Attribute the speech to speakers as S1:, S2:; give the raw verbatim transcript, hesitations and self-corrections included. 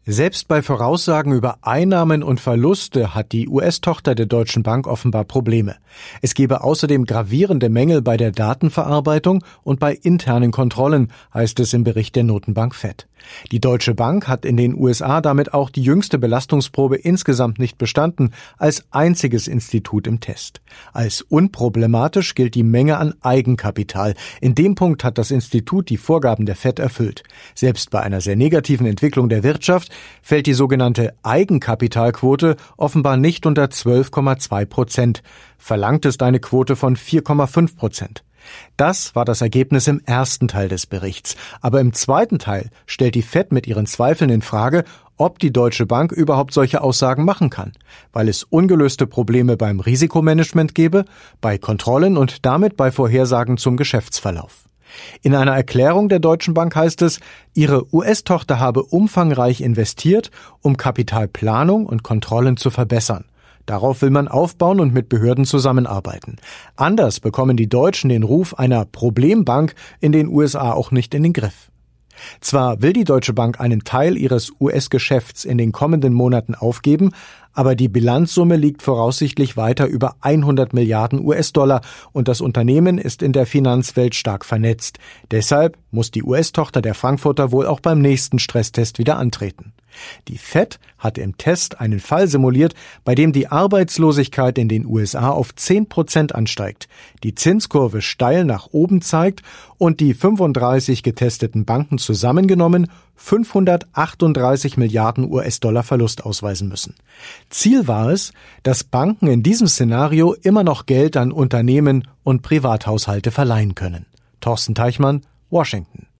S1: Selbst bei Voraussagen über Einnahmen und Verluste hat die U S-Tochter der Deutschen Bank offenbar Probleme. Es gebe außerdem gravierende Mängel bei der Datenverarbeitung und bei internen Kontrollen, heißt es im Bericht der Notenbank Fed. Die Deutsche Bank hat in den U S A damit auch die jüngste Belastungsprobe insgesamt nicht bestanden, als einziges Institut im Test. Als unproblematisch gilt die Menge an Eigenkapital. In dem Punkt hat das Institut die Vorgaben der Fed erfüllt. Selbst bei einer sehr negativen Entwicklung der Wirtschaft fällt die sogenannte Eigenkapitalquote offenbar nicht unter zwölf Komma zwei Prozent. Verlangt ist eine Quote von vier Komma fünf Prozent. Das war das Ergebnis im ersten Teil des Berichts. Aber im zweiten Teil stellt die Fed mit ihren Zweifeln in Frage, ob die Deutsche Bank überhaupt solche Aussagen machen kann, weil es ungelöste Probleme beim Risikomanagement gebe, bei Kontrollen und damit bei Vorhersagen zum Geschäftsverlauf. In einer Erklärung der Deutschen Bank heißt es, ihre U S-Tochter habe umfangreich investiert, um Kapitalplanung und Kontrollen zu verbessern. Darauf will man aufbauen und mit Behörden zusammenarbeiten. Anders bekommen die Deutschen den Ruf einer Problembank in den U S A auch nicht in den Griff. Zwar will die Deutsche Bank einen Teil ihres U S-Geschäfts in den kommenden Monaten aufgeben, aber die Bilanzsumme liegt voraussichtlich weiter über hundert Milliarden U S-Dollar und das Unternehmen ist in der Finanzwelt stark vernetzt. Deshalb muss die U S-Tochter der Frankfurter wohl auch beim nächsten Stresstest wieder antreten. Die Fed hat im Test einen Fall simuliert, bei dem die Arbeitslosigkeit in den U S A auf zehn Prozent ansteigt, die Zinskurve steil nach oben zeigt und die fünfunddreißig getesteten Banken zusammengenommen fünfhundertachtunddreißig Milliarden U S-Dollar Verlust ausweisen müssen. Ziel war es, dass Banken in diesem Szenario immer noch Geld an Unternehmen und Privathaushalte verleihen können. Thorsten Teichmann, Washington.